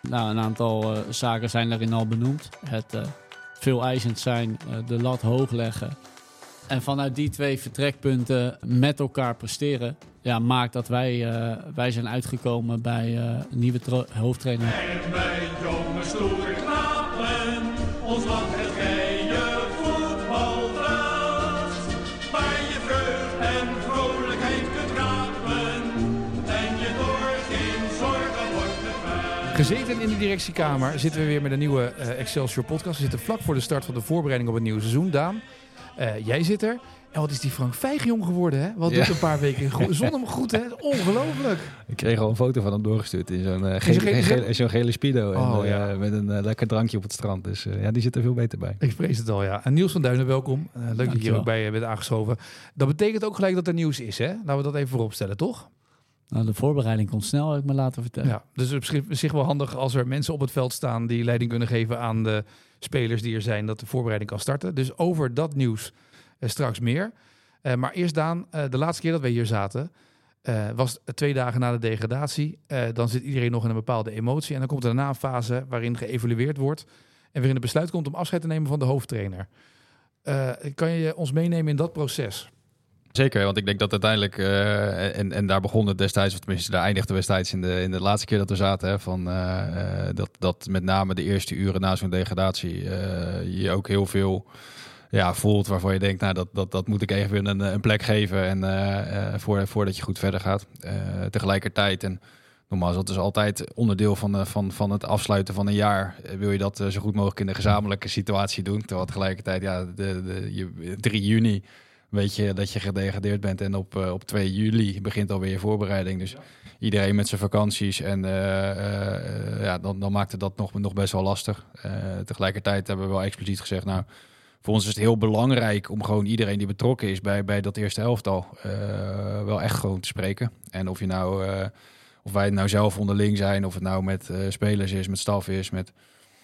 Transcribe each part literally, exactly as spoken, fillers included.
Nou, een aantal uh, zaken zijn daarin al benoemd. Het uh, veel eisend zijn, uh, de lat hoog leggen. En vanuit die twee vertrekpunten met elkaar presteren, ja, maakt dat wij, uh, wij zijn uitgekomen bij uh, een nieuwe tro- hoofdtrainer. En wij jonge stoere knapen, ons land het geheime voetbal draagt. Waar je vreugd en vrolijkheid kunt rapen en je door geen zorgen wordt bevrijd. Gezeten in de directiekamer zitten we weer met een nieuwe uh, Excelsior podcast. We zitten vlak voor de start van de voorbereiding op het nieuwe seizoen. Daan, uh, jij zit er. En wat is die Frank Vijgenjong geworden, hè? Wat doet Ja. een paar weken go- zonder hem goed, hè? Ongelooflijk. Ik kreeg al een foto van hem doorgestuurd in zo'n, uh, zo'n gele, gele- gele, zo'n gele Speedo. Oh, en, uh, ja. Met een uh, lekker drankje op het strand. Dus uh, ja, die zit er veel beter bij. Ik vrees het al, ja. En Niels van Duinen, welkom. Uh, leuk dat je hier Dankjewel. ook bij uh, bent aangeschoven. Dat betekent ook gelijk dat er nieuws is, hè? Laten we dat even vooropstellen, toch? Nou, de voorbereiding komt snel, heb ik me laten vertellen. Ja. Dus op zich- zich wel handig als er mensen op het veld staan die leiding kunnen geven aan de spelers die er zijn, dat de voorbereiding kan starten. Dus over dat nieuws uh, straks meer. Uh, maar eerst Daan, uh, de laatste keer dat wij hier zaten, uh, was twee dagen na de degradatie. Uh, dan zit iedereen nog in een bepaalde emotie. En dan komt er daarna een fase waarin geëvalueerd wordt en waarin het besluit komt om afscheid te nemen van de hoofdtrainer. Uh, kan je ons meenemen in dat proces? Zeker, want ik denk dat uiteindelijk, uh, en, en daar begon het destijds, of tenminste daar eindigde destijds in de, in de laatste keer dat we zaten, hè, van, uh, uh, dat, dat met name de eerste uren na zo'n degradatie uh, je ook heel veel ja, voelt waarvan je denkt, nou dat, dat, dat moet ik even een, een plek geven en, uh, uh, voor, voordat je goed verder gaat. Uh, tegelijkertijd, en nogmaals, dat is altijd onderdeel van, uh, van, van het afsluiten van een jaar, uh, wil je dat uh, zo goed mogelijk in de gezamenlijke situatie doen, terwijl tegelijkertijd, ja, de, de, je, drie juni... weet je dat je gedegradeerd bent en op, uh, op twee juli begint alweer je voorbereiding. Dus iedereen met zijn vakanties en uh, uh, ja, dan, dan maakte dat nog, nog best wel lastig. Uh, tegelijkertijd hebben we wel expliciet gezegd, nou, voor ons is het heel belangrijk om gewoon iedereen die betrokken is bij, bij dat eerste elftal uh, wel echt gewoon te spreken. En of je nou, uh, of wij het nou zelf onderling zijn, of het nou met uh, spelers is, met staf is, met...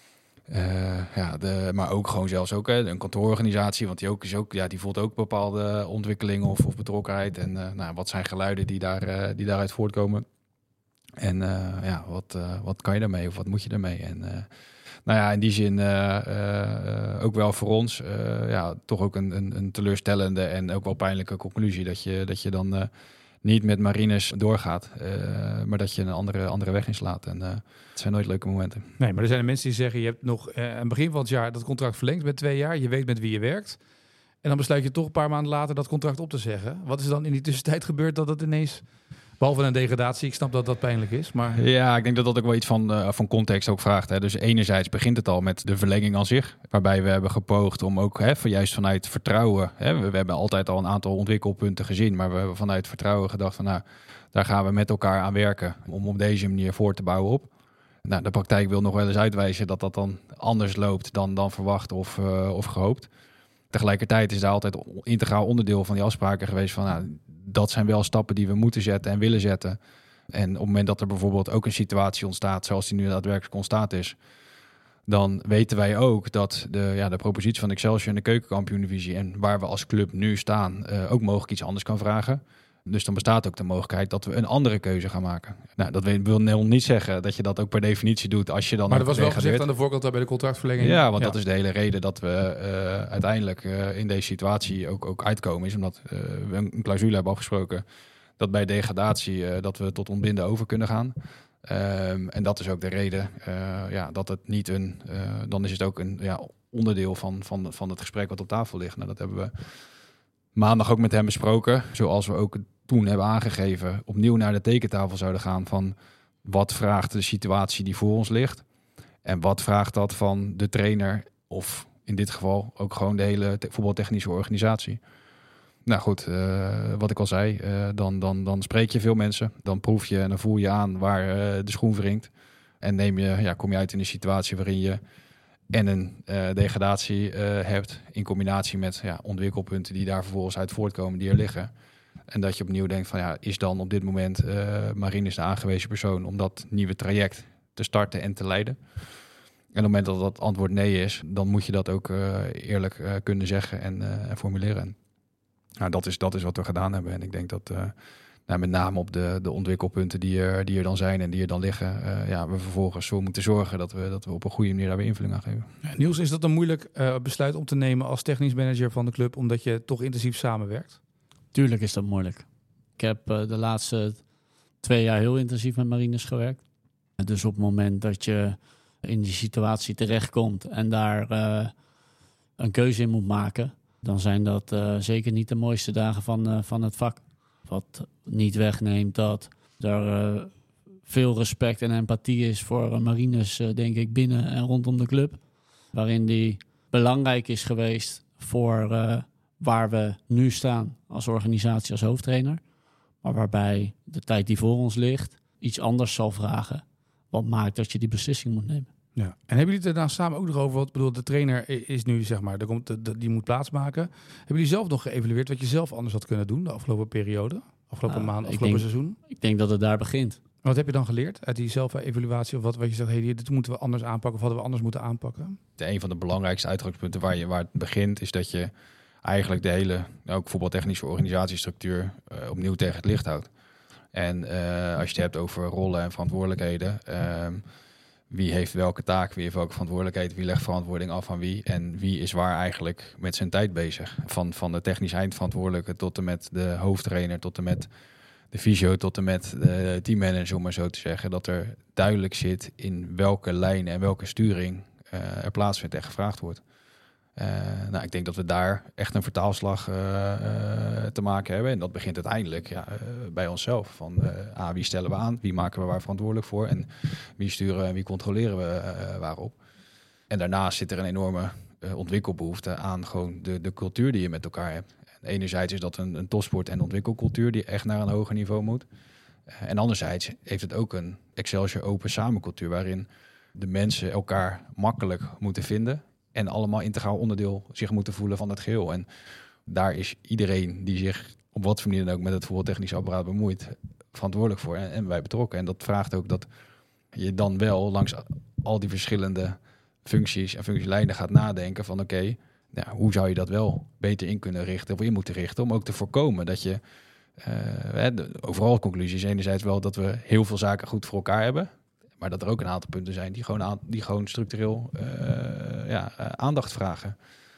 Uh, ja, de, maar ook gewoon zelfs ook hè, een kantoororganisatie, want die, ook, is ook, ja, die voelt ook bepaalde ontwikkelingen of, of betrokkenheid. En uh, nou, wat zijn geluiden die, daar, uh, die daaruit voortkomen? En uh, ja, wat, uh, wat kan je daarmee of wat moet je daarmee? En uh, nou ja, in die zin uh, uh, ook wel voor ons uh, ja, toch ook een, een, een teleurstellende en ook wel pijnlijke conclusie dat je, dat je dan uh, niet met Marinus doorgaat, uh, maar dat je een andere, andere weg inslaat. En uh, het zijn nooit leuke momenten. Nee, maar er zijn mensen die zeggen, je hebt nog uh, aan het begin van het jaar dat contract verlengd met twee jaar. Je weet met wie je werkt. En dan besluit je toch een paar maanden later dat contract op te zeggen. Wat is er dan in die tussentijd gebeurd dat het ineens... Behalve een degradatie, ik snap dat dat pijnlijk is. Maar... Ja, ik denk dat dat ook wel iets van, uh, van context ook vraagt. Hè. Dus enerzijds begint het al met de verlenging aan zich. Waarbij we hebben gepoogd om ook hè, van juist vanuit vertrouwen... Hè, we, we hebben altijd al een aantal ontwikkelpunten gezien. Maar we hebben vanuit vertrouwen gedacht van... nou, daar gaan we met elkaar aan werken om op deze manier voor te bouwen op. Nou, de praktijk wil nog wel eens uitwijzen dat dat dan anders loopt dan, dan verwacht of, uh, of gehoopt. Tegelijkertijd is daar altijd integraal onderdeel van die afspraken geweest van... Nou, dat zijn wel stappen die we moeten zetten en willen zetten. En op het moment dat er bijvoorbeeld ook een situatie ontstaat... zoals die nu daadwerkelijk ontstaat is... dan weten wij ook dat de, ja, de propositie van Excelsior in de keukenkampioen-divisie... en waar we als club nu staan, uh, ook mogelijk iets anders kan vragen. Dus dan bestaat ook de mogelijkheid dat we een andere keuze gaan maken. Nou, dat wil niet zeggen dat je dat ook per definitie doet als je dan... Maar dat was wel gezegd aan de voorkant bij de contractverlenging. Ja, want ja. dat is de hele reden dat we uh, uiteindelijk uh, in deze situatie ook, ook uitkomen. Is omdat uh, we een clausule hebben afgesproken dat bij degradatie uh, dat we tot ontbinden over kunnen gaan. Um, en dat is ook de reden uh, ja, dat het niet een... Uh, dan is het ook een ja, onderdeel van, van, van het gesprek wat op tafel ligt. Nou, dat hebben we maandag ook met hem besproken. Zoals we ook toen hebben aangegeven opnieuw naar de tekentafel zouden gaan van wat vraagt de situatie die voor ons ligt en wat vraagt dat van de trainer of in dit geval ook gewoon de hele te- voetbaltechnische organisatie. Nou goed, uh, wat ik al zei, uh, dan, dan, dan spreek je veel mensen, dan proef je en dan voel je aan waar uh, de schoen wringt en neem je, ja, kom je uit in een situatie waarin je en een uh, degradatie uh, hebt in combinatie met ja, ontwikkelpunten die daar vervolgens uit voortkomen, die er liggen. En dat je opnieuw denkt van ja, is dan op dit moment uh, Marinus de aangewezen persoon om dat nieuwe traject te starten en te leiden? En op het moment dat dat antwoord nee is, dan moet je dat ook uh, eerlijk uh, kunnen zeggen en, uh, en formuleren. Nou, dat is, dat is wat we gedaan hebben. En ik denk dat, uh, nou, met name op de, de ontwikkelpunten die er, die er dan zijn en die er dan liggen, uh, ja, we vervolgens zo moeten zorgen dat we, dat we op een goede manier daar weer invulling aan geven. Ja, Niels, is dat een moeilijk uh, besluit om te nemen als technisch manager van de club, omdat je toch intensief samenwerkt? Tuurlijk is dat moeilijk. Ik heb uh, de laatste twee jaar heel intensief met Marinus gewerkt. Dus op het moment dat je in die situatie terechtkomt en daar uh, een keuze in moet maken, dan zijn dat uh, zeker niet de mooiste dagen van, uh, van het vak. Wat niet wegneemt dat er uh, veel respect en empathie is voor uh, Marinus, uh, denk ik, binnen en rondom de club. Waarin die belangrijk is geweest voor uh, waar we nu staan als organisatie, als hoofdtrainer. Maar waarbij de tijd die voor ons ligt iets anders zal vragen. Wat maakt dat je die beslissing moet nemen. Ja. En hebben jullie het er dan samen ook nog over? Wat bedoel, de trainer is nu, zeg maar, er komt de, de, die moet plaatsmaken. Hebben jullie zelf nog geëvalueerd wat je zelf anders had kunnen doen de afgelopen periode? Afgelopen nou, maand, afgelopen denk, seizoen? Ik denk dat het daar begint. Wat heb je dan geleerd uit die zelf-evaluatie? Of wat, wat je zegt, hey, dit moeten we anders aanpakken of hadden we anders moeten aanpakken? De, een van de belangrijkste uitgangspunten waar, je, waar het begint is dat je eigenlijk de hele, ook voetbaltechnische organisatiestructuur uh, opnieuw tegen het licht houdt. En uh, als je het hebt over rollen en verantwoordelijkheden, uh, wie heeft welke taak, wie heeft welke verantwoordelijkheid, wie legt verantwoording af aan wie en wie is waar eigenlijk met zijn tijd bezig. Van, van de technisch eindverantwoordelijke tot en met de hoofdtrainer, tot en met de fysio, tot en met de teammanager, om maar zo te zeggen. Dat er duidelijk zit in welke lijn en welke sturing uh, er plaatsvindt en gevraagd wordt. Uh, nou, ik denk dat we daar echt een vertaalslag uh, uh, te maken hebben. En dat begint uiteindelijk ja, uh, bij onszelf. Van uh, ah, wie stellen we aan, wie maken we waar verantwoordelijk voor en wie sturen en wie controleren we uh, waarop. En daarnaast zit er een enorme uh, ontwikkelbehoefte aan gewoon de, de cultuur die je met elkaar hebt. En enerzijds is dat een, een topsport- en ontwikkelcultuur die echt naar een hoger niveau moet. Uh, en anderzijds heeft het ook een Excelsior open samencultuur waarin de mensen elkaar makkelijk moeten vinden en allemaal integraal onderdeel zich moeten voelen van het geheel. En daar is iedereen die zich op wat voor manier dan ook met het voetbaltechnische apparaat bemoeit, verantwoordelijk voor. En, en wij betrokken. En dat vraagt ook dat je dan wel langs al die verschillende functies en functielijnen gaat nadenken van oké, okay, nou, hoe zou je dat wel beter in kunnen richten of in moeten richten om ook te voorkomen dat je uh, de overal conclusie is enerzijds wel dat we heel veel zaken goed voor elkaar hebben, maar dat er ook een aantal punten zijn die gewoon, aan, die gewoon structureel uh, ja, uh, aandacht vragen.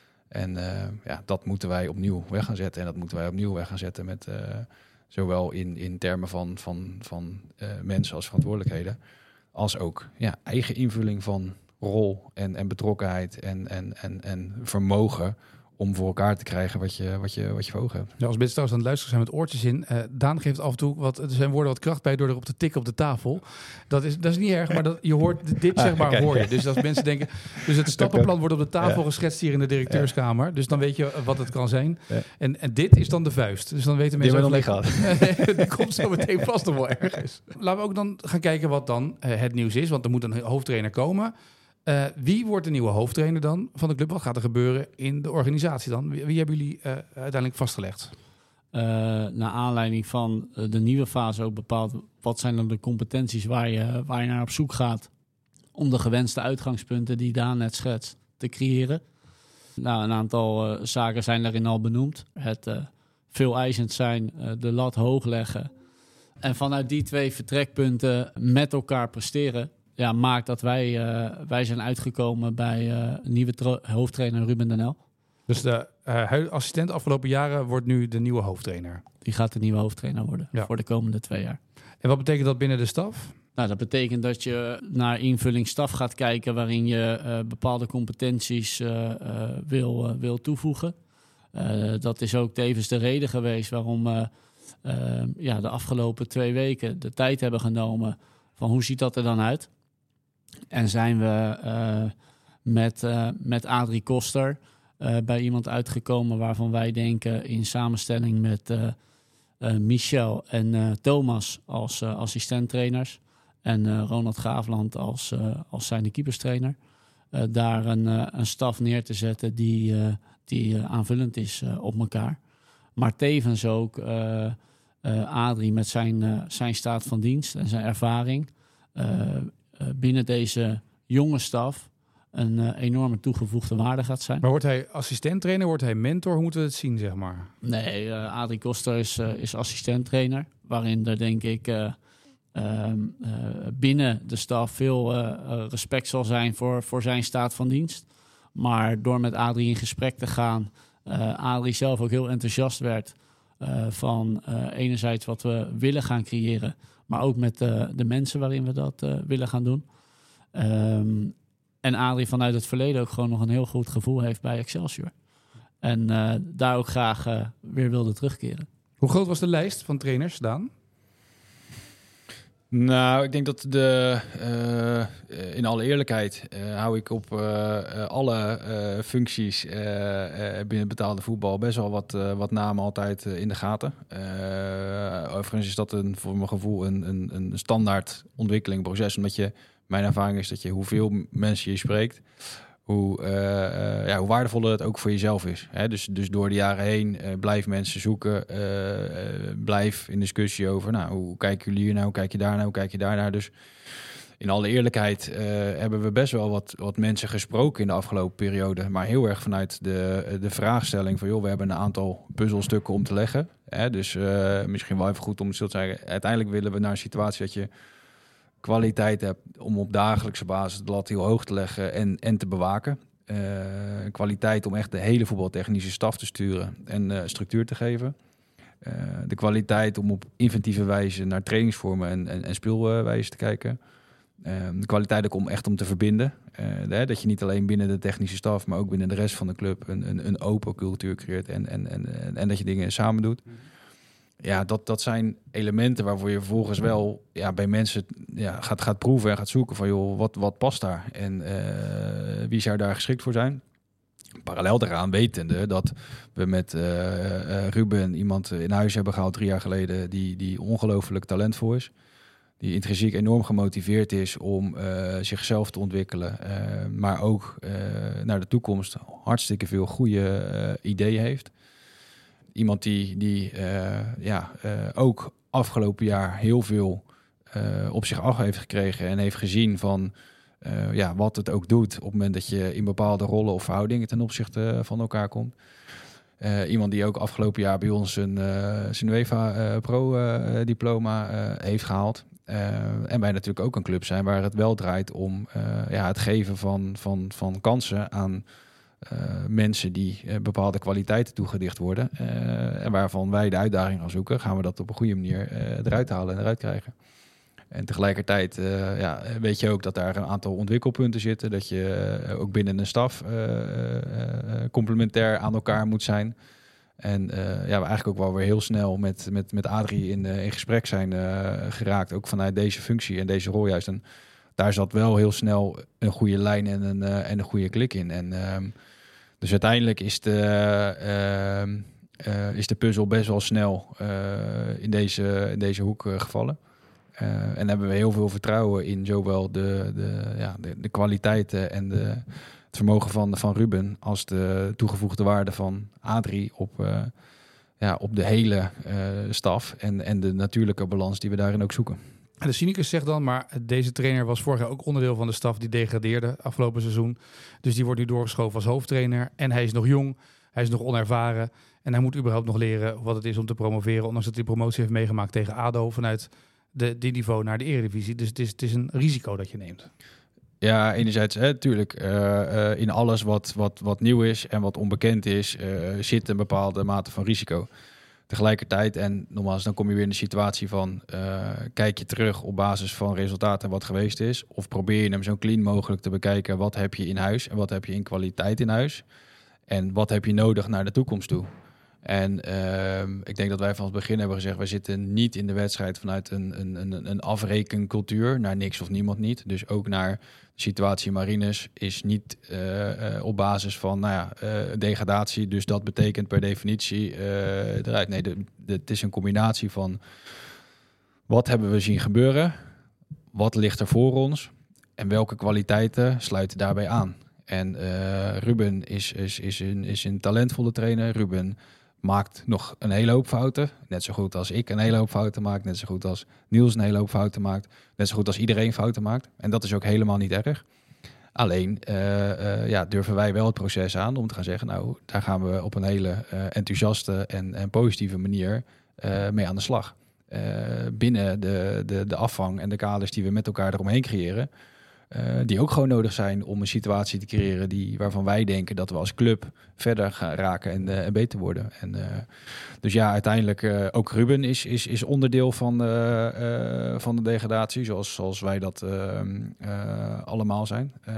En uh, ja, dat moeten wij opnieuw weg gaan zetten. En dat moeten wij opnieuw weg gaan zetten met uh, zowel in, in termen van, van, van uh, mensen als verantwoordelijkheden, als ook ja, eigen invulling van rol en, en betrokkenheid en, en, en, en vermogen om voor elkaar te krijgen wat je, wat je, wat je voor ogen hebt. Ja, als mensen trouwens aan het luisteren zijn met oortjes in, uh, Daan geeft af en toe wat, er zijn woorden wat kracht bij door erop te tikken op de tafel. Dat is, dat is niet erg, maar dat, je hoort dit zeg maar ah, okay, hoor je. Dus als mensen denken, dus het stappenplan wordt op de tafel ja. geschetst hier in de directeurskamer. Ja. Dus dan weet je wat het kan zijn. Ja. En, en dit is dan de vuist. Dus dan weten mensen die hebben nog niet gehad. Die komt zo meteen vast nog wel ergens. Laten we ook dan gaan kijken wat dan uh, het nieuws is, want er moet een hoofdtrainer komen. Uh, wie wordt de nieuwe hoofdtrainer dan van de club? Wat gaat er gebeuren in de organisatie dan? Wie, wie hebben jullie uh, uiteindelijk vastgelegd? Uh, naar aanleiding van uh, de nieuwe fase ook bepaald, wat zijn dan de competenties waar je, waar je naar op zoek gaat om de gewenste uitgangspunten die Daan net schetst te creëren. Nou, een aantal uh, zaken zijn daarin al benoemd. Het uh, veel eisend zijn, uh, de lat hoog leggen en vanuit die twee vertrekpunten met elkaar presteren. Ja, maakt dat wij, uh, wij zijn uitgekomen bij uh, nieuwe tro- hoofdtrainer Ruben Den Uyl. Dus de uh, assistent afgelopen jaren wordt nu de nieuwe hoofdtrainer? Die gaat de nieuwe hoofdtrainer worden ja. voor de komende twee jaar. En wat betekent dat binnen de staf? Nou, dat betekent dat je naar invulling staf gaat kijken waarin je uh, bepaalde competenties uh, uh, wil, uh, wil toevoegen. Uh, dat is ook tevens de reden geweest waarom uh, uh, ja, de afgelopen twee weken de tijd hebben genomen van hoe ziet dat er dan uit. En zijn we uh, met, uh, met Adrie Koster uh, bij iemand uitgekomen waarvan wij denken in samenstelling met uh, uh, Michel en uh, Thomas als uh, assistenttrainers en uh, Ronald Graafland als, uh, als zijnde keeperstrainer. Uh, daar een, uh, een staf neer te zetten die, uh, die uh, aanvullend is uh, op elkaar. Maar tevens ook uh, uh, Adrie met zijn, uh, zijn staat van dienst en zijn ervaring Uh, uh, binnen deze jonge staf een uh, enorme toegevoegde waarde gaat zijn. Maar wordt hij assistent-trainer, wordt hij mentor? Hoe moeten we het zien, zeg maar? Nee, uh, Adrie Koster is, uh, is assistent-trainer, waarin er denk ik uh, uh, uh, binnen de staf veel uh, uh, respect zal zijn voor, voor zijn staat van dienst. Maar door met Adrie in gesprek te gaan, uh, Adrie zelf ook heel enthousiast werd uh, van uh, enerzijds wat we willen gaan creëren, maar ook met uh, de mensen waarin we dat uh, willen gaan doen. Um, en Adrie vanuit het verleden ook gewoon nog een heel goed gevoel heeft bij Excelsior. En uh, daar ook graag uh, weer wilde terugkeren. Hoe groot was de lijst van trainers, Daan? Nou, ik denk dat de, uh, in alle eerlijkheid uh, hou ik op uh, alle uh, functies uh, uh, binnen betaalde voetbal best wel wat, uh, wat namen altijd uh, in de gaten. Uh, overigens is dat een, voor mijn gevoel een, een, een standaard ontwikkelingproces, omdat je, mijn ervaring is dat je hoeveel mensen je spreekt, hoe, uh, uh, ja, hoe waardevoller het ook voor jezelf is. Hè? Dus, dus door de jaren heen uh, blijf mensen zoeken, uh, uh, blijf in discussie over, nou, hoe kijken jullie hier nou, hoe kijk je daar nou, hoe kijk je daar nou. Dus in alle eerlijkheid uh, hebben we best wel wat, wat mensen gesproken in de afgelopen periode, maar heel erg vanuit de, de vraagstelling van, joh, we hebben een aantal puzzelstukken om te leggen. Hè? Dus uh, misschien wel even goed om te zeggen, uiteindelijk willen we naar een situatie dat je kwaliteit hebt om op dagelijkse basis de lat heel hoog te leggen en, en te bewaken. Uh, kwaliteit om echt de hele voetbaltechnische staf te sturen en uh, structuur te geven. Uh, de kwaliteit om op inventieve wijze naar trainingsvormen en, en, en speelwijze te kijken. Uh, de kwaliteit ook om echt om te verbinden. Uh, de, dat je niet alleen binnen de technische staf, maar ook binnen de rest van de club een, een, een open cultuur creëert en, en, en, en dat je dingen samen doet. Ja, dat, dat zijn elementen waarvoor je vervolgens wel ja, bij mensen ja, gaat, gaat proeven en gaat zoeken van, joh, wat, wat past daar? En uh, wie zou daar geschikt voor zijn? Parallel daaraan wetende dat we met uh, uh, Ruben iemand in huis hebben gehaald drie jaar geleden die, die ongelooflijk talentvol is. Die intrinsiek enorm gemotiveerd is om uh, zichzelf te ontwikkelen. Uh, maar ook uh, naar de toekomst hartstikke veel goede uh, ideeën heeft. Iemand die, die uh, ja, uh, ook afgelopen jaar heel veel uh, op zich af heeft gekregen en heeft gezien van uh, ja, wat het ook doet op het moment dat je in bepaalde rollen of verhoudingen ten opzichte van elkaar komt. Uh, iemand die ook afgelopen jaar bij ons een, uh, zijn UEFA uh, Pro-diploma uh, uh, heeft gehaald. Uh, en wij natuurlijk ook een club zijn waar het wel draait om uh, ja, het geven van, van, van kansen aan Uh, mensen die uh, bepaalde kwaliteiten toegedicht worden. Uh, en waarvan wij de uitdaging gaan zoeken, gaan we dat op een goede manier uh, eruit halen en eruit krijgen. En tegelijkertijd uh, ja, weet je ook dat daar een aantal ontwikkelpunten zitten. Dat je uh, ook binnen een staf uh, uh, complementair aan elkaar moet zijn. En uh, ja, we eigenlijk ook wel weer heel snel met, met, met Adrie in, uh, in gesprek zijn uh, geraakt. Ook vanuit deze functie en deze rol juist. En daar zat wel heel snel een goede lijn en een, uh, en een goede klik in. En uh, dus uiteindelijk is de, uh, uh, is de puzzel best wel snel uh, in, deze, in deze hoek uh, gevallen. Uh, en hebben we heel veel vertrouwen in zowel de, de, ja, de, de kwaliteiten en de, het vermogen van, van Ruben als de toegevoegde waarde van Adrie op, uh, ja, op de hele uh, staf en, en de natuurlijke balans die we daarin ook zoeken. De cynicus zegt dan, maar deze trainer was vorig jaar ook onderdeel van de staf die degradeerde afgelopen seizoen. Dus die wordt nu doorgeschoven als hoofdtrainer. En hij is nog jong, hij is nog onervaren. En hij moet überhaupt nog leren wat het is om te promoveren. Ondanks dat hij promotie heeft meegemaakt tegen A D O vanuit de, die niveau naar de Eredivisie. Dus het is, het is een risico dat je neemt. Ja, enerzijds natuurlijk. Uh, uh, in alles wat, wat, wat nieuw is en wat onbekend is, uh, zit een bepaalde mate van risico. Tegelijkertijd, en nogmaals, dan kom je weer in de situatie van uh, kijk je terug op basis van resultaten wat geweest is, of probeer je hem zo clean mogelijk te bekijken, wat heb je in huis en wat heb je in kwaliteit in huis en wat heb je nodig naar de toekomst toe. En uh, ik denk dat wij van het begin hebben gezegd, wij zitten niet in de wedstrijd vanuit een, een, een, een afrekencultuur naar niks of niemand niet. Dus ook naar de situatie Marinus is niet uh, uh, op basis van nou ja, uh, degradatie. Dus dat betekent per definitie uh, eruit. Nee, de, de, het is een combinatie van wat hebben we zien gebeuren, wat ligt er voor ons en welke kwaliteiten sluiten daarbij aan. En uh, Ruben is, is, is, een, is een talentvolle trainer. Ruben maakt nog een hele hoop fouten. Net zo goed als ik een hele hoop fouten maak. Net zo goed als Niels een hele hoop fouten maakt. Net zo goed als iedereen fouten maakt. En dat is ook helemaal niet erg. Alleen uh, uh, ja, durven wij wel het proces aan om te gaan zeggen, nou, daar gaan we op een hele uh, enthousiaste en, en positieve manier uh, mee aan de slag. Uh, binnen de, de, de afvang en de kaders die we met elkaar eromheen creëren. Uh, die ook gewoon nodig zijn om een situatie te creëren die, waarvan wij denken dat we als club verder gaan raken en, uh, en beter worden. En, uh, dus ja, uiteindelijk uh, ook Ruben is, is, is onderdeel van de, uh, van de degradatie, zoals, zoals wij dat uh, uh, allemaal zijn. Uh,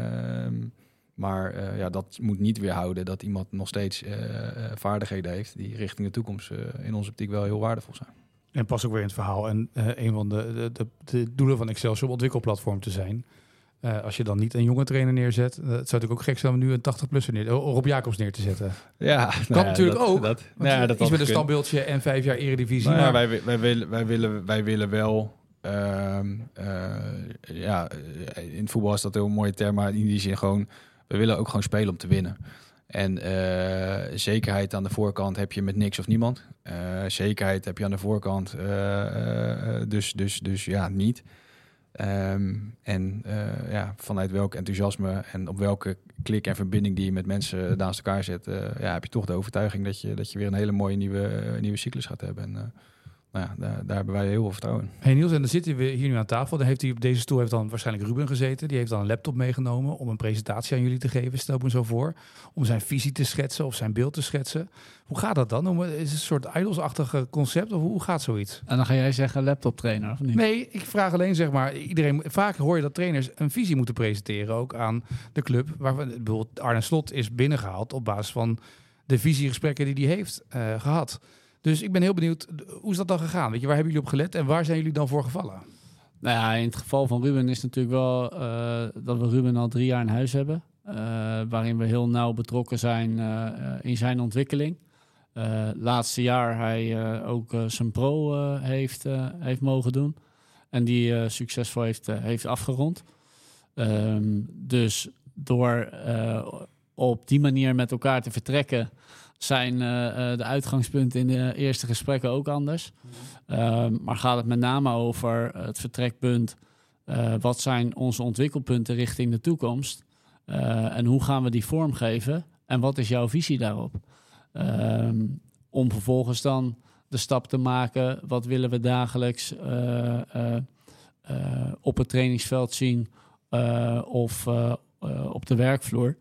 maar uh, ja, dat moet niet weerhouden dat iemand nog steeds uh, uh, vaardigheden heeft die richting de toekomst uh, in onze optiek wel heel waardevol zijn. En pas ook weer in het verhaal. En uh, een van de, de, de, de doelen van Excelsior om ontwikkelplatform te zijn. Uh, als je dan niet een jonge trainer neerzet, uh, het zou natuurlijk ook gek zijn om nu een tachtig-plusser neer, Rob Jacobs neer te zetten. Ja, kan nou ja, natuurlijk dat, ook. Dat, nou ja, dat iets met een standbeeldje en vijf jaar eredivisie. Nou ja, maar wij, wij, willen, wij, willen, wij willen wel. Uh, uh, ja, in het voetbal is dat een heel mooie term, maar in die zin gewoon, we willen ook gewoon spelen om te winnen. En uh, zekerheid aan de voorkant heb je met niks of niemand. Uh, zekerheid heb je aan de voorkant, uh, uh, dus, dus, dus ja, niet. Um, en uh, ja, vanuit welk enthousiasme en op welke klik en verbinding die je met mensen naast elkaar zet, uh, ja, heb je toch de overtuiging dat je, dat je weer een hele mooie nieuwe, uh, nieuwe cyclus gaat hebben. En uh, nou ja, daar, daar hebben wij heel veel vertrouwen in. Hey Niels, en dan zitten we hier nu aan tafel. Dan heeft hij op deze stoel heeft dan waarschijnlijk Ruben gezeten. Die heeft dan een laptop meegenomen om een presentatie aan jullie te geven. Stel ik me zo voor. Om zijn visie te schetsen of zijn beeld te schetsen. Hoe gaat dat dan? Is het een soort Idols-achtige concept of hoe gaat zoiets? En dan ga jij zeggen laptoptrainer of niet? Nee, ik vraag alleen zeg maar. Iedereen, vaak hoor je dat trainers een visie moeten presenteren ook aan de club. Waarvan bijvoorbeeld Arne Slot is binnengehaald op basis van de visiegesprekken die hij heeft uh, gehad. Dus ik ben heel benieuwd, hoe is dat dan gegaan? Weet je, waar hebben jullie op gelet en waar zijn jullie dan voor gevallen? Nou ja, in het geval van Ruben is het natuurlijk wel uh, dat we Ruben al drie jaar in huis hebben. Uh, waarin we heel nauw betrokken zijn uh, in zijn ontwikkeling. Uh, laatste jaar hij uh, ook uh, zijn pro uh, heeft, uh, heeft mogen doen. En die uh, succesvol heeft, uh, heeft afgerond. Um, dus door uh, op die manier met elkaar te vertrekken zijn uh, uh, de uitgangspunten in de eerste gesprekken ook anders. Uh, maar gaat het met name over het vertrekpunt. Uh, wat zijn onze ontwikkelpunten richting de toekomst? Uh, en hoe gaan we die vormgeven? En wat is jouw visie daarop? Uh, om vervolgens dan de stap te maken. Wat willen we dagelijks uh, uh, uh, op het trainingsveld zien uh, of uh, uh, op de werkvloer?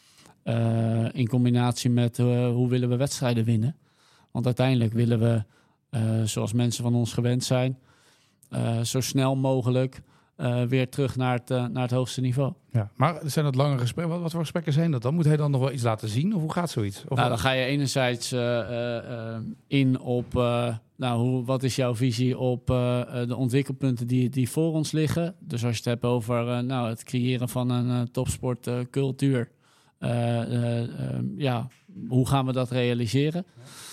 Uh, in combinatie met uh, hoe willen we wedstrijden winnen. Want uiteindelijk willen we, uh, zoals mensen van ons gewend zijn, uh, zo snel mogelijk uh, weer terug naar het, uh, naar het hoogste niveau. Ja, maar zijn dat lange gesprekken? Wat, wat voor gesprekken zijn dat dan? Moet hij dan nog wel iets laten zien? Of hoe gaat zoiets? Of nou, dan ga je enerzijds uh, uh, uh, in op uh, nou, hoe, wat is jouw visie op uh, de ontwikkelpunten die, die voor ons liggen. Dus als je het hebt over uh, nou, het creëren van een uh, topsportcultuur. Uh, uh, uh, ja, hoe gaan we dat realiseren?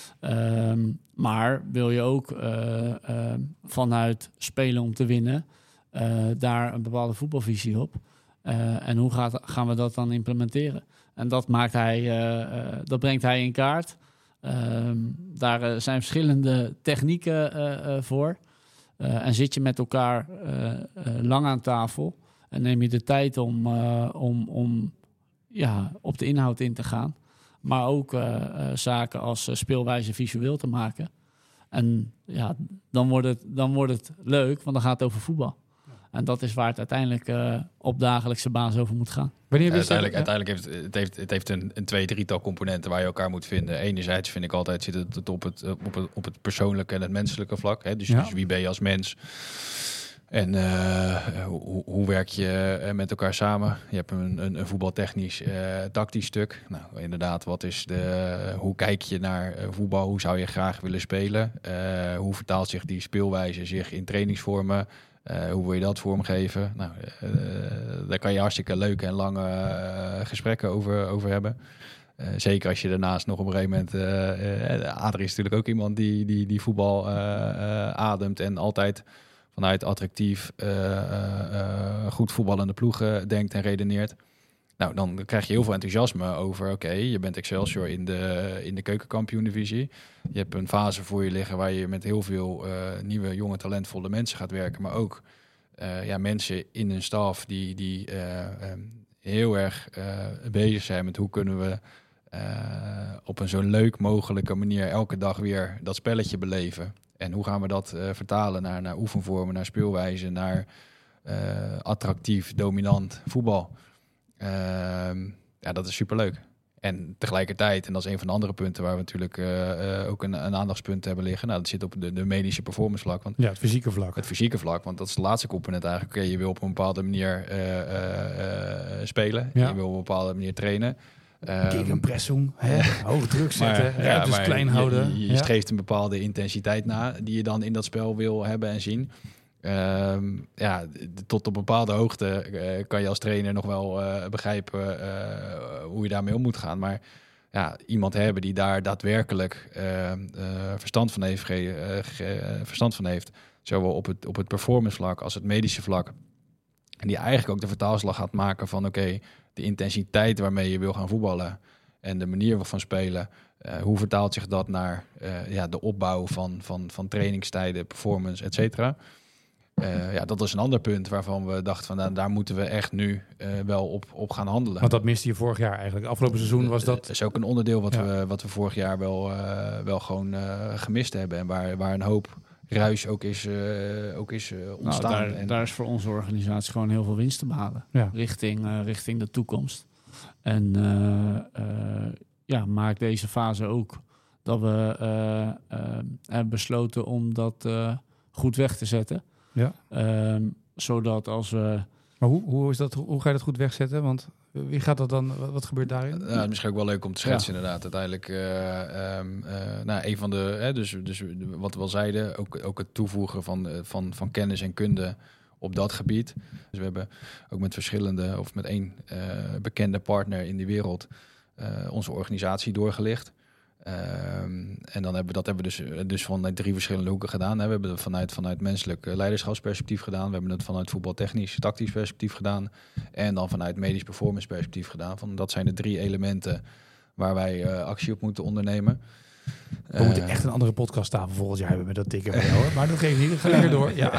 Um, maar wil je ook uh, uh, vanuit spelen om te winnen, uh, daar een bepaalde voetbalvisie op? Uh, en hoe gaat, gaan we dat dan implementeren? En dat maakt hij, uh, uh, dat brengt hij in kaart. Um, daar uh, zijn verschillende technieken uh, uh, voor. Uh, en zit je met elkaar uh, uh, lang aan tafel en neem je de tijd om, uh, om, om ja, op de inhoud in te gaan. Maar ook uh, uh, zaken als uh, speelwijze visueel te maken. En ja, dan wordt het, dan wordt het leuk, want dan gaat het over voetbal. En dat is waar het uiteindelijk uh, op dagelijkse basis over moet gaan. Wanneer ja, uiteindelijk ja? uiteindelijk heeft het, heeft, het heeft een, een twee, drietal componenten waar je elkaar moet vinden. Enerzijds vind ik altijd zit het op het, op het, op het persoonlijke en het menselijke vlak. Hè? Dus, ja. dus wie ben je als mens? En uh, hoe, hoe werk je met elkaar samen? Je hebt een, een, een voetbaltechnisch, uh, tactisch stuk. Nou, inderdaad, wat is de, hoe kijk je naar voetbal? Hoe zou je graag willen spelen? Uh, hoe vertaalt zich die speelwijze zich in trainingsvormen? Uh, hoe wil je dat vormgeven? Nou, uh, daar kan je hartstikke leuke en lange uh, gesprekken over, over hebben. Uh, zeker als je daarnaast nog op een gegeven moment... Uh, uh, Adrie is natuurlijk ook iemand die, die, die voetbal uh, uh, ademt en altijd vanuit attractief, uh, uh, goed voetballende ploegen denkt en redeneert. Nou, dan krijg je heel veel enthousiasme over... oké, okay, je bent Excelsior in de, in de keukenkampioen-divisie. Je hebt een fase voor je liggen waar je met heel veel uh, nieuwe, jonge, talentvolle mensen gaat werken. Maar ook uh, ja, mensen in een staf die, die uh, um, heel erg uh, bezig zijn met hoe kunnen we uh, op een zo leuk mogelijke manier elke dag weer dat spelletje beleven. En hoe gaan we dat uh, vertalen naar, naar oefenvormen, naar speelwijze, naar uh, attractief, dominant voetbal. Uh, ja, dat is superleuk. En tegelijkertijd, en dat is een van de andere punten waar we natuurlijk uh, uh, ook een, een aandachtspunt hebben liggen. Nou, dat zit op de, de medische performance vlak. Want ja, het fysieke vlak. Het fysieke vlak, want dat is de laatste component eigenlijk. Okay, je wil op een bepaalde manier uh, uh, uh, spelen. Ja. Je wil op een bepaalde manier trainen. Gegenpressing, um, hoog druk zetten, maar, ruimtes ja, klein houden. Je, je, je ja. streeft een bepaalde intensiteit na die je dan in dat spel wil hebben en zien. Um, ja, tot op een bepaalde hoogte uh, kan je als trainer nog wel uh, begrijpen uh, hoe je daarmee om moet gaan. Maar ja, iemand hebben die daar daadwerkelijk uh, uh, verstand van heeft, ge, uh, ge, uh, verstand van heeft, zowel op het, op het performance vlak als het medische vlak. En die eigenlijk ook de vertaalslag gaat maken van oké, okay, de intensiteit waarmee je wil gaan voetballen en de manier van spelen. Uh, hoe vertaalt zich dat naar uh, ja, de opbouw van, van, van trainingstijden, performance, et cetera. Uh, ja, dat is een ander punt waarvan we dachten van nou, daar moeten we echt nu uh, wel op, op gaan handelen. Want dat miste je vorig jaar eigenlijk. Afgelopen seizoen was dat... Dat is ook een onderdeel wat, ja. we, wat we vorig jaar wel, uh, wel gewoon uh, gemist hebben. En waar, waar een hoop ruis ook is, uh, ook is uh, ontstaan. Nou, daar, en... daar is voor onze organisatie gewoon heel veel winst te behalen. Ja. Richting, uh, richting de toekomst. En uh, uh, ja, maakt deze fase ook dat we uh, uh, hebben besloten om dat uh, goed weg te zetten. Ja. Um, zodat als we... Maar hoe, hoe, is dat, hoe ga je dat goed wegzetten? Want wie gaat dat dan? Wat gebeurt daarin? Uh, misschien ook wel leuk om te schetsen, ja. inderdaad. Uiteindelijk, uh, um, uh, nou, een van de, hè, dus, dus wat we al zeiden, ook, ook het toevoegen van, van, van kennis en kunde op dat gebied. Dus we hebben ook met verschillende, of met één uh, bekende partner in die wereld, uh, onze organisatie doorgelicht. Um, en dan hebben we dat hebben we dus, dus vanuit drie verschillende hoeken gedaan. Hè. We hebben het vanuit, vanuit menselijk leiderschapsperspectief gedaan. We hebben het vanuit voetbaltechnisch, tactisch perspectief gedaan. En dan vanuit medisch performance perspectief gedaan. Van, dat zijn de drie elementen waar wij uh, actie op moeten ondernemen. We uh, moeten echt een andere podcasttafel volgend jaar hebben met dat dikke van jou. Maar dat geeft niet. Ga lekker door. Ja.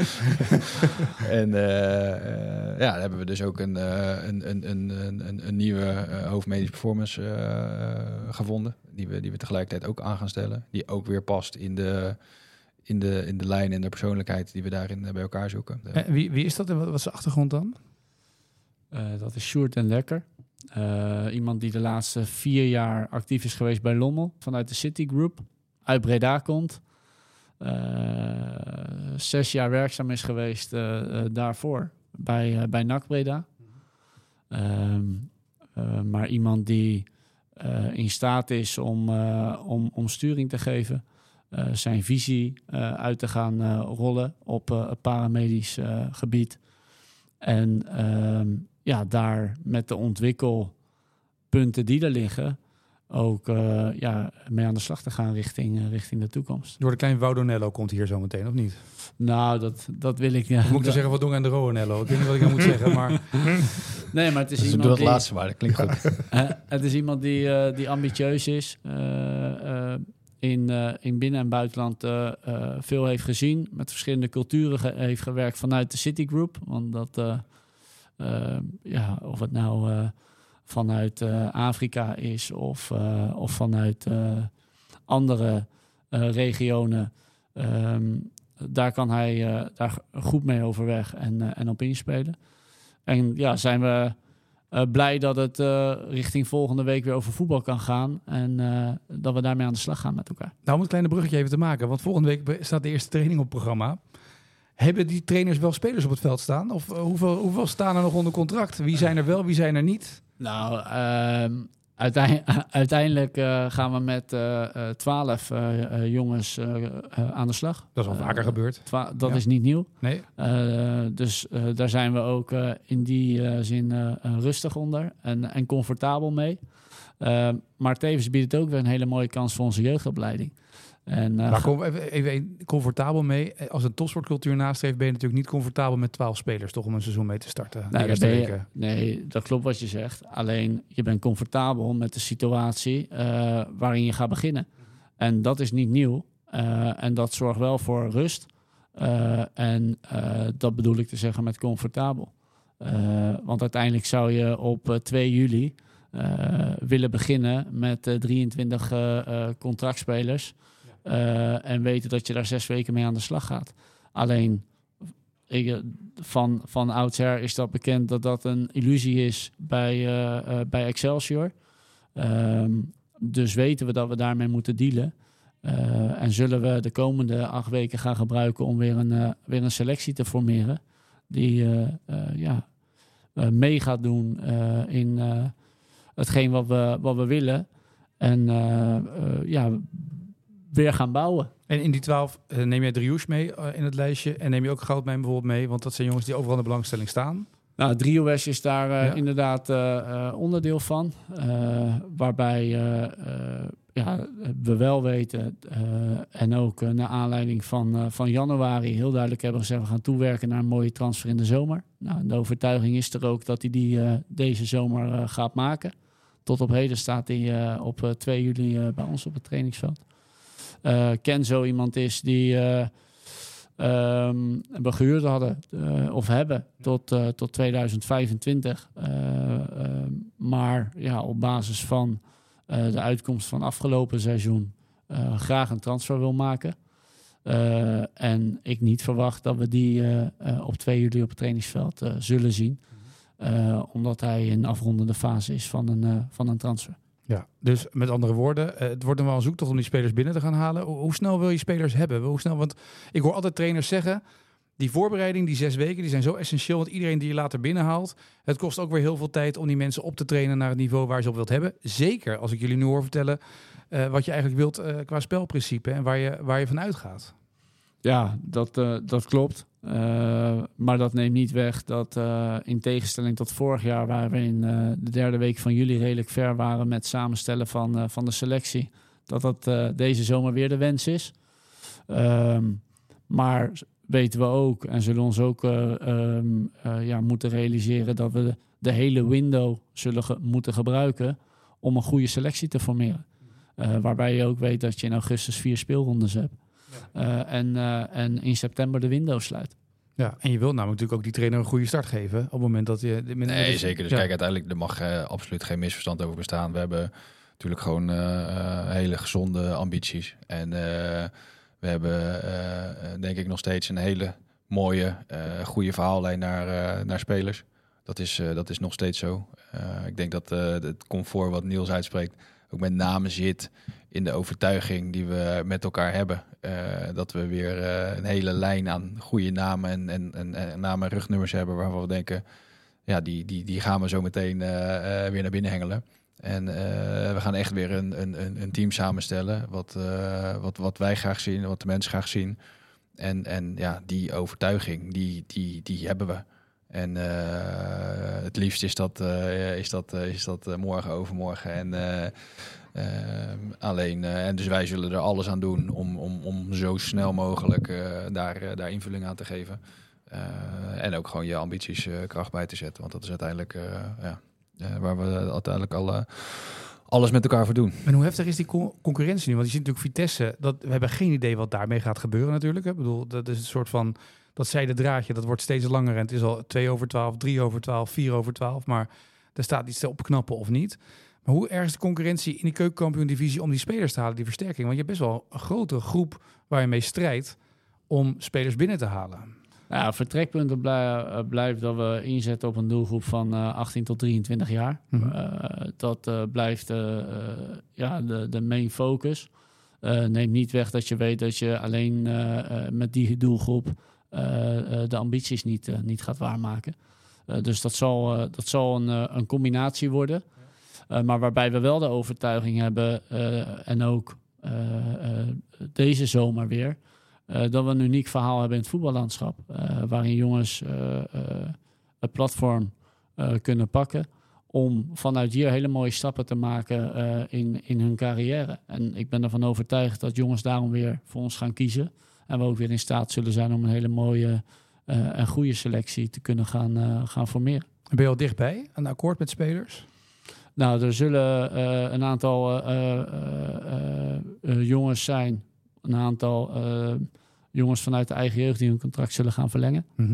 en uh, uh, ja, dan hebben we dus ook een, uh, een, een, een, een, een nieuwe uh, hoofdmedisch performance uh, gevonden. Die we, die we tegelijkertijd ook aan gaan stellen. Die ook weer past in de, in de, in de lijn en de persoonlijkheid die we daarin bij elkaar zoeken. En wie, wie is dat en wat is de achtergrond dan? Uh, dat is Sjoerd en Lekker. Uh, iemand die de laatste vier jaar actief is geweest bij Lommel. Vanuit de City Group. Uit Breda komt. Uh, zes jaar werkzaam is geweest uh, uh, daarvoor. Bij, uh, bij N A C Breda. Um, uh, maar iemand die uh, in staat is om, uh, om, om sturing te geven. Uh, zijn visie uh, uit te gaan uh, rollen op uh, het paramedisch uh, gebied. En um, ja, daar met de ontwikkelpunten die er liggen ook uh, ja, mee aan de slag te gaan richting, uh, richting de toekomst. Door de kleine Woudonello komt hier zo meteen, of niet? Nou, dat, dat wil ik... Uh, moet ik dan zeggen, wat doen aan de Roanello? Ik weet niet wat ik aan moet zeggen, maar... Nee, maar het is dus iemand doe dat die... laatste maar, dat klinkt goed. uh, het is iemand die, uh, die ambitieus is. Uh, uh, in, uh, in binnen- en buitenland uh, uh, veel heeft gezien. Met verschillende culturen ge- heeft gewerkt vanuit de City Group. Want dat... Uh, uh, ja, of het nou... Uh, vanuit uh, Afrika is of, uh, of vanuit uh, andere uh, regionen. Um, daar kan hij uh, daar goed mee overweg en, uh, en op inspelen. En ja, zijn we uh, blij dat het uh, richting volgende week weer over voetbal kan gaan. En uh, dat we daarmee aan de slag gaan met elkaar. Nou, om een kleine bruggetje even te maken. Want volgende week staat de eerste training op het programma. Hebben die trainers wel spelers op het veld staan? Of uh, hoeveel, hoeveel staan er nog onder contract? Wie zijn er wel, wie zijn er niet? Nou, uh, uiteindelijk, uiteindelijk uh, gaan we met twaalf uh, uh, uh, jongens uh, uh, aan de slag. Dat is al vaker uh, gebeurd. Twa- dat ja. is niet nieuw. Nee. Uh, dus uh, daar zijn we ook uh, in die uh, zin uh, rustig onder en, en comfortabel mee. Uh, maar tevens biedt het ook weer een hele mooie kans voor onze jeugdopleiding. En, uh, maar kom even, even comfortabel mee. Als een topsportcultuur nastreeft, ben je natuurlijk niet comfortabel met twaalf spelers, toch, om een seizoen mee te starten. Nee, dat, je, nee dat klopt wat je zegt. Alleen je bent comfortabel met de situatie uh, waarin je gaat beginnen. En dat is niet nieuw. Uh, en dat zorgt wel voor rust. Uh, en uh, dat bedoel ik te zeggen met comfortabel. Uh, want uiteindelijk zou je op uh, twee juli uh, willen beginnen met uh, drieëntwintig uh, uh, contractspelers. Uh, en weten dat je daar zes weken mee aan de slag gaat. Alleen ik, van, van oudsher is dat bekend dat dat een illusie is bij, uh, uh, bij Excelsior. Um, dus weten we dat we daarmee moeten dealen. Uh, en zullen we de komende acht weken gaan gebruiken om weer een, uh, weer een selectie te formeren. Die uh, uh, ja, uh, mee gaat doen uh, in uh, hetgeen wat we, wat we willen. En uh, uh, ja, weer gaan bouwen. En in die twaalf uh, neem jij Driehoes mee uh, in het lijstje. En neem je ook Goudmijn bijvoorbeeld mee. Want dat zijn jongens die overal in de belangstelling staan. Nou, Driehoes is daar uh, ja. inderdaad uh, uh, onderdeel van. Uh, waarbij uh, uh, ja, we wel weten uh, en ook uh, naar aanleiding van, uh, van januari heel duidelijk hebben gezegd, we gaan toewerken naar een mooie transfer in de zomer. Nou, de overtuiging is er ook dat hij die uh, deze zomer uh, gaat maken. Tot op heden staat hij uh, op uh, twee juli uh, bij ons op het trainingsveld. Uh, Kenzo iemand is die uh, um, we gehuurd hadden uh, of hebben tot, uh, tot tweeduizend vijfentwintig. Uh, uh, maar ja, op basis van uh, de uitkomst van afgelopen seizoen uh, graag een transfer wil maken. Uh, en ik niet verwacht dat we die uh, uh, op twee juli op het trainingsveld uh, zullen zien. Uh, omdat hij in afrondende fase is van een, uh, van een transfer. Ja, dus met andere woorden, uh, het wordt nog wel een zoektocht om die spelers binnen te gaan halen. Hoe, hoe snel wil je spelers hebben? Hoe snel? Want ik hoor altijd trainers zeggen, die voorbereiding, die zes weken, die zijn zo essentieel. Want iedereen die je later binnenhaalt, het kost ook weer heel veel tijd om die mensen op te trainen naar het niveau waar je ze op wilt hebben. Zeker als ik jullie nu hoor vertellen uh, wat je eigenlijk wilt uh, qua spelprincipe en waar je, waar je van uitgaat. Ja, dat, uh, dat klopt. Uh, maar dat neemt niet weg dat uh, in tegenstelling tot vorig jaar, waar we in uh, de derde week van juli redelijk ver waren met samenstellen van, uh, van de selectie, dat dat uh, deze zomer weer de wens is. Um, maar weten we ook en zullen ons ook uh, um, uh, ja, moeten realiseren dat we de, de hele window zullen ge- moeten gebruiken om een goede selectie te formeren. Uh, waarbij je ook weet dat je in augustus vier speelrondes hebt. Uh, en, uh, en in september de window sluit. Ja, en je wilt namelijk natuurlijk ook die trainer een goede start geven op het moment dat je... De, nee, dus, zeker. Dus ja. kijk, uiteindelijk er mag uh, absoluut geen misverstand over bestaan. We hebben natuurlijk gewoon uh, uh, hele gezonde ambities. En uh, we hebben uh, denk ik nog steeds een hele mooie, uh, goede verhaallijn naar, uh, naar spelers. Dat is, uh, dat is nog steeds zo. Uh, ik denk dat uh, het comfort wat Niels uitspreekt ook met name zit in de overtuiging die we met elkaar hebben. Uh, dat we weer uh, een hele lijn aan goede namen en, en, en, en namen en rugnummers hebben waarvan we denken, ja, die, die, die gaan we zo meteen uh, uh, weer naar binnen hengelen. En uh, we gaan echt weer een, een, een team samenstellen wat, uh, wat, wat wij graag zien, wat de mensen graag zien. En, en ja, die overtuiging, die, die, die hebben we. En uh, het liefst is dat, uh, is dat, uh, is dat uh, morgen, overmorgen. En uh, uh, alleen, uh, en dus wij zullen er alles aan doen om, om, om zo snel mogelijk uh, daar, uh, daar invulling aan te geven. Uh, en ook gewoon je ambities uh, kracht bij te zetten. Want dat is uiteindelijk uh, ja, uh, waar we uiteindelijk alle, alles met elkaar voor doen. En hoe heftig is die con- concurrentie nu? Want je ziet natuurlijk Vitesse, dat, we hebben geen idee wat daarmee gaat gebeuren natuurlijk. Hè? Ik bedoel, dat is een soort van... Dat zijde draadje, dat wordt steeds langer. En het is al twee over twaalf, drie over twaalf, vier over twaalf. Maar er staat iets te opknappen of niet. Maar hoe erg is de concurrentie in die keukenkampioen-divisie om die spelers te halen, die versterking? Want je hebt best wel een grote groep waar je mee strijdt om spelers binnen te halen. Ja, vertrekpunten blij, uh, blijft dat we inzetten op een doelgroep van uh, achttien tot drieëntwintig jaar. Mm-hmm. Uh, dat uh, blijft uh, uh, ja, de, de main focus. Uh, neemt niet weg dat je weet dat je alleen uh, uh, met die doelgroep Uh, uh, de ambities niet, uh, niet gaat waarmaken. Uh, dus dat zal, uh, dat zal een, uh, een combinatie worden. Uh, maar waarbij we wel de overtuiging hebben, uh, en ook uh, uh, deze zomer weer, uh, dat we een uniek verhaal hebben in het voetballandschap. Uh, waarin jongens uh, uh, een platform uh, kunnen pakken om vanuit hier hele mooie stappen te maken uh, in, in hun carrière. En ik ben ervan overtuigd dat jongens daarom weer voor ons gaan kiezen. En we ook weer in staat zullen zijn om een hele mooie uh, en goede selectie te kunnen gaan, uh, gaan formeren. Ben je al dichtbij, een akkoord met spelers? Nou, er zullen uh, een aantal uh, uh, uh, uh, jongens zijn. Een aantal uh, jongens vanuit de eigen jeugd die hun contract zullen gaan verlengen. Mm-hmm.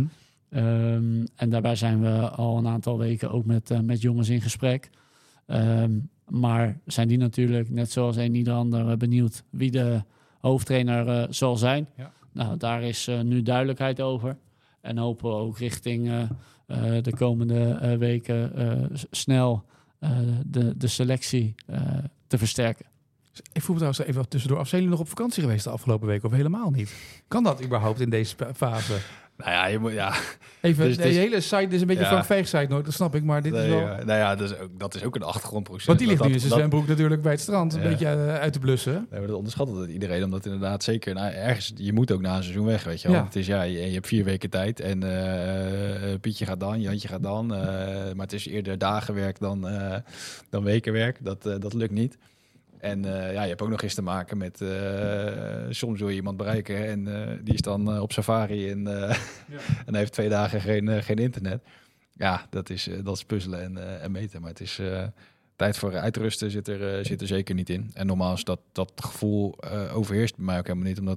Um, en daarbij zijn we al een aantal weken ook met, uh, met jongens in gesprek. Um, maar zijn die natuurlijk, net zoals een ieder ander, uh, benieuwd wie de hoofdtrainer uh, zal zijn. Ja. Nou, daar is uh, nu duidelijkheid over. En hopen we ook richting uh, uh, de komende uh, weken uh, snel uh, de, de selectie uh, te versterken. Ik voel me trouwens even tussendoor af. Zijn jullie nog op vakantie geweest de afgelopen week of helemaal niet? Kan dat überhaupt in deze fase? Nou ja, je moet, ja. Even, dus, de dus, hele site is een beetje ja. Frank Veeg site nooit, dat snap ik, maar dit nee, is wel... Ja, nou ja, dat is, ook, dat is ook een achtergrondproces. Want die ligt dat, nu in zijn dat, zwembroek natuurlijk bij het strand, een ja. beetje uh, uit te blussen. Nee, maar dat onderschat het iedereen, omdat inderdaad zeker, nou, ergens, je moet ook na een seizoen weg, weet je wel. Ja. Het is, ja, je, je hebt vier weken tijd en uh, Pietje gaat dan, Jantje gaat dan, uh, maar het is eerder dagenwerk dan, uh, dan wekenwerk, dat, uh, dat lukt niet. En uh, ja, je hebt ook nog eens te maken met... Uh, soms wil je iemand bereiken en uh, die is dan uh, op safari en, uh, ja. en heeft twee dagen geen, uh, geen internet. Ja, dat is, uh, dat is puzzelen en, uh, en meten. Maar het is uh, tijd voor uitrusten zit er, uh, zit er zeker niet in. En normaal is dat, dat gevoel uh, overheerst bij mij ook helemaal niet. Omdat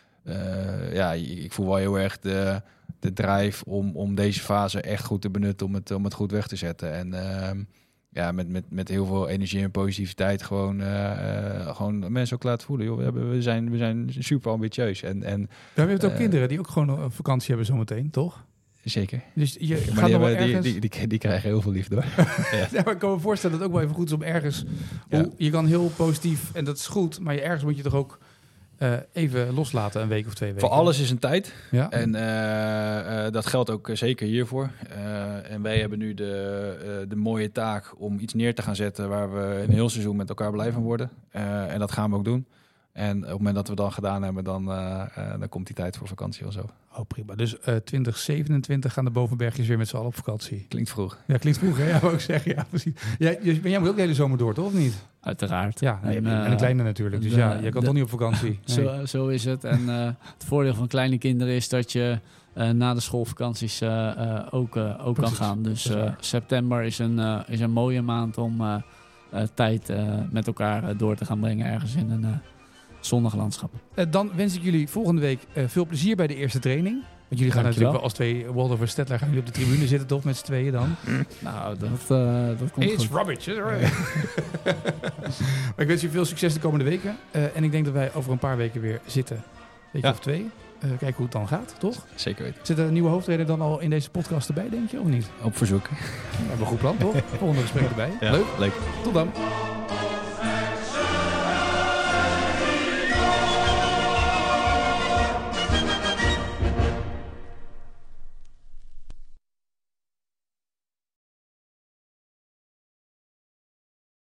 uh, ja, ik voel wel heel erg de, de drive om, om deze fase echt goed te benutten. Om het, om het goed weg te zetten. En... Uh, Ja, met, met, met heel veel energie en positiviteit gewoon, uh, uh, gewoon mensen ook laten voelen. Joh, we, hebben, we, zijn, we zijn super ambitieus. En, en, we hebben ook uh, kinderen die ook gewoon een vakantie hebben zometeen, toch? Zeker. Dus je maar gaat die, nog wel hebben, ergens... die, die, die, die krijgen heel veel liefde hoor. ja. Ja, maar ik kan me voorstellen dat het ook wel even goed is om ergens... Ja. Hoe, je kan heel positief, en dat is goed, maar je, ergens moet je toch ook... Uh, even loslaten, een week of twee weken. Voor alles is een tijd. Ja. En uh, uh, dat geldt ook zeker hiervoor. Uh, en wij hebben nu de, uh, de mooie taak om iets neer te gaan zetten... waar we een heel seizoen met elkaar blij van worden. Uh, en dat gaan we ook doen. En op het moment dat we dat gedaan hebben... dan, uh, uh, dan komt die tijd voor vakantie of zo. Oh, prima. Dus uh, twintig zevenentwintig gaan de Bovenbergjes weer met z'n allen op vakantie. Klinkt vroeg. Ja, klinkt vroeg, hè? Ja, wou ik zeggen. Ja, precies. Jij, jij moet ook de hele zomer door, toch? Of niet? Uiteraard. Ja, en, en, uh, en de kleine natuurlijk. Dus de, ja, je kan de, toch niet op vakantie. Nee. Zo, zo is het. En uh, het voordeel van kleine kinderen is dat je uh, na de schoolvakanties uh, uh, ook, uh, ook kan gaan. Dus uh, september is een, uh, is een mooie maand om uh, uh, tijd uh, met elkaar uh, door te gaan brengen ergens in een uh, zonnig landschap. Uh, dan wens ik jullie volgende week uh, veel plezier bij de eerste training. Want jullie gaan natuurlijk wel als twee Waldorf en Stettler gaan jullie op de tribune zitten, toch? Met z'n tweeën dan? Nou, dat, uh, dat komt It's goed. rubbish. Maar ik wens je veel succes de komende weken. Uh, en ik denk dat wij over een paar weken weer zitten. Week ja. of twee. Uh, kijken hoe het dan gaat, toch? Zeker weten. Zit er een nieuwe hoofdtrainer dan al in deze podcast erbij, denk je? Of niet? Op verzoek. We hebben een goed plan, toch? Volgende gesprek erbij. Ja, leuk. leuk. Tot dan.